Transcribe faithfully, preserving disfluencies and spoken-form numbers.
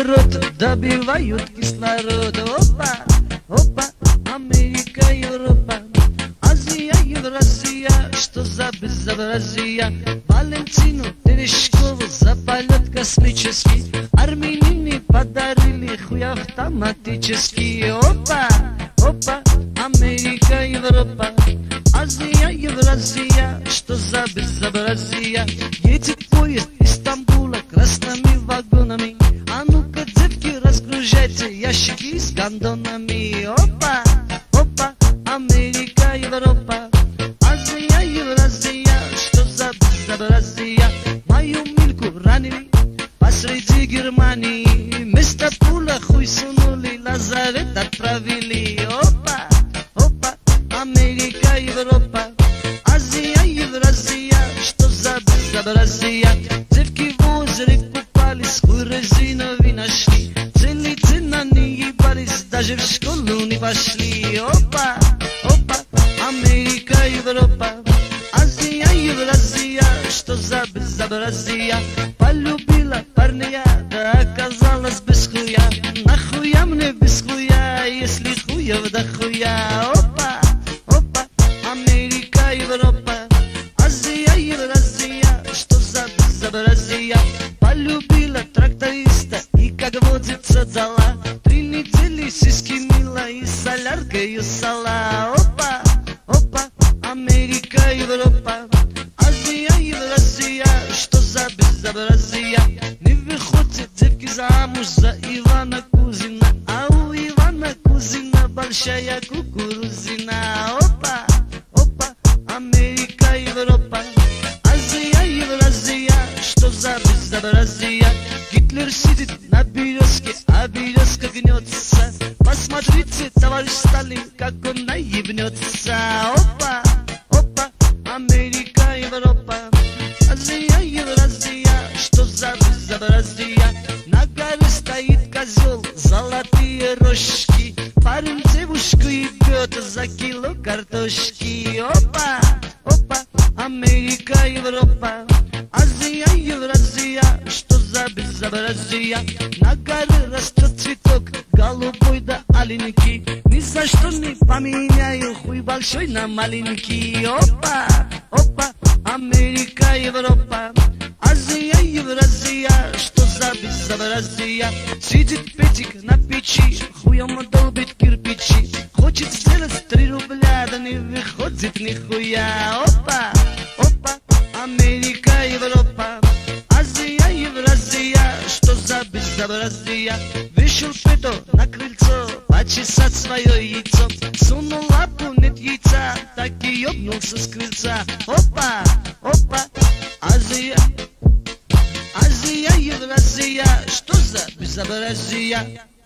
народ добивают кислород. Опа, опа, Америка, Европа, Азия, Евразия, что за безобразие. Валентину Терешкову за полет космический армянины подарили хуй автоматический. Опа, опа, Америка, Европа, Азия, Евразия, что за безобразие. Едет поезд из Стамбула красными вагонами. А ну-ка, девки, разгружайте ящики с гондонами. Опа, опа, Америка, Европа, Азия, Евразия, что за безобразие. Мою Мильку ранили посреди Германии. Вместо пула хуй сунули, лазарет отправили. Опа, опа, Америка, Европа, Азия, Евразия, что за безобразие. Девки в озере купались, хуй резиновый нашли. Целый день они ебались, даже в школу не пошли. Опа, опа, Америка, Европа, Азия, Евразия, что за безобразие. Полюбила парня, да оказалась без хуя. Нахуя мне без хуя, если хуев да хуя. Опа, опа, Америка, Европа, Азия, Евразия, что за безобразие. Полюбила тракториста и, как водится, дала три недели сиськи мила и соляркою сала. Опа, опа, Америка, Европа, Азия, Евразия, что за безобразие. Не выходят девки замуж за Ивана Кузина, а у Ивана Кузина большая кукурузина. Опа, опа, Америка, Европа, Азия, Евразия, что за безобразие. Гитлер сидит на березке, а березка гнется. Посмотрите, товарищ Сталин, как он наебнется. Опа, опа, Америка, Европа, Азия, Евразия, что за безобразие. На горе стоит козел, золотые рожки. Парень девушку ебет за кило картошки. Опа, опа, Америка, Европа, Азия, Евразия, что за безобразие. На горе растет цветок, голубой да аленький. Ни за что не поменяю хуй большой на маленький. Опа, опа, Америка, Европа, Азия, Евразия, что за безобразие. Сидит Петик на печи, хуем долбит кирпичи. Хочет сделать три рубля, да не выходит нихуя. Опа, опа, Америка, Европа, Азия, Евразия, что за безобразие. Вышел Петр на крыльцо почесать свое яйцо. Сунул лапу, нет яйца, так и ёбнулся с крыльца. Опа, опа, Азия, Азия, Евразия, что за безобразие.